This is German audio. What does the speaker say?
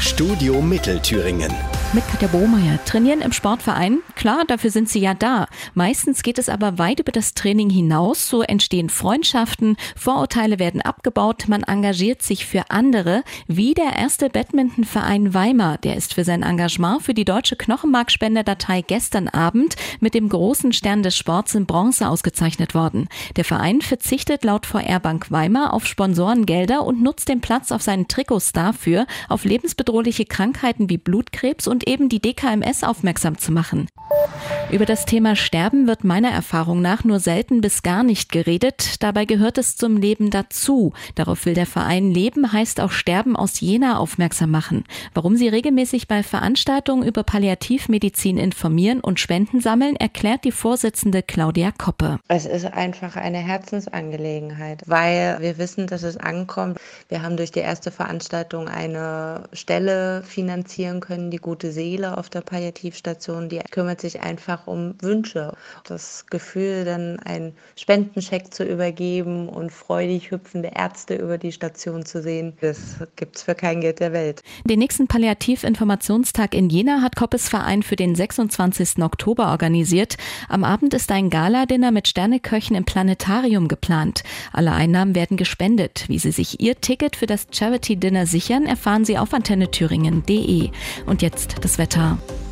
Studio Mittelthüringen. Mit Katja Bohmeier. Trainieren im Sportverein? Klar, dafür sind sie ja da. Meistens geht es aber weit über das Training hinaus. So entstehen Freundschaften, Vorurteile werden abgebaut, man engagiert sich für andere. Wie der erste Badmintonverein Weimar. Der ist für sein Engagement für die deutsche Knochenmarkspenderdatei gestern Abend mit dem großen Stern des Sports in Bronze ausgezeichnet worden. Der Verein verzichtet laut VR Bank Weimar auf Sponsorengelder und nutzt den Platz auf seinen Trikots dafür, auf lebensbedrohliche Krankheiten wie Blutkrebs und eben die DKMS aufmerksam zu machen. Über das Thema Sterben wird meiner Erfahrung nach nur selten bis gar nicht geredet. Dabei gehört es zum Leben dazu. Darauf will der Verein Leben heißt auch Sterben aus Jena aufmerksam machen. Warum sie regelmäßig bei Veranstaltungen über Palliativmedizin informieren und Spenden sammeln, erklärt die Vorsitzende Claudia Koppe. Es ist einfach eine Herzensangelegenheit, weil wir wissen, dass es ankommt. Wir haben durch die erste Veranstaltung eine Stelle finanzieren können, die Gute Seele auf der Palliativstation, die kümmert sich einfach um Wünsche. Das Gefühl, dann einen Spendenscheck zu übergeben und freudig hüpfende Ärzte über die Station zu sehen, das gibt's für kein Geld der Welt. Den nächsten Palliativ-Informationstag in Jena hat Koppes Verein für den 26. Oktober organisiert. Am Abend ist ein Gala-Dinner mit Sterneköchen im Planetarium geplant. Alle Einnahmen werden gespendet. Wie Sie sich Ihr Ticket für das Charity-Dinner sichern, erfahren Sie auf antennethüringen.de. Und jetzt das Wetter.